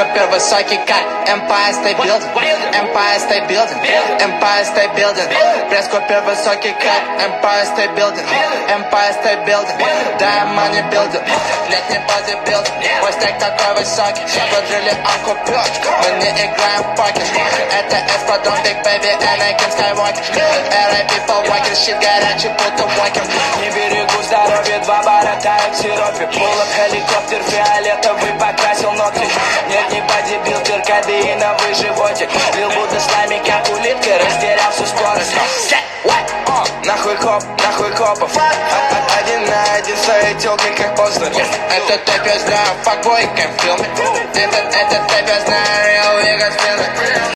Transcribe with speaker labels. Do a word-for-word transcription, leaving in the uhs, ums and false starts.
Speaker 1: Пресс-купер высокий, как Empire State Building, Empire State Building, Empire State Building. Пресс-купер высокий, как Empire State Building, Empire State Building. Diamond Building, летний бодибилдинг. Мой стек такой высокий, подрили он купюр. Мы не играем в покер. Это эсквадрон Big Baby, Anakin Skywalker. эр ай пи for walking, shit горячий, будто walking.
Speaker 2: Не берегу здоровье, два бара тают в сиропе. Пулоп, хеликоптер, фиолетовый покрасил ногти. Нет, не бодибилдер, кадеиновый животик. Лил Будда с нами, как улитка, растерял всю скорость. uh, Нахуй коп, нахуй копов. Один на один своей тёлкой, как Познер.
Speaker 1: Этот тэп я знаю, факбой, как в фильме. Этот, этот тэп я знаю, real, we got feeling.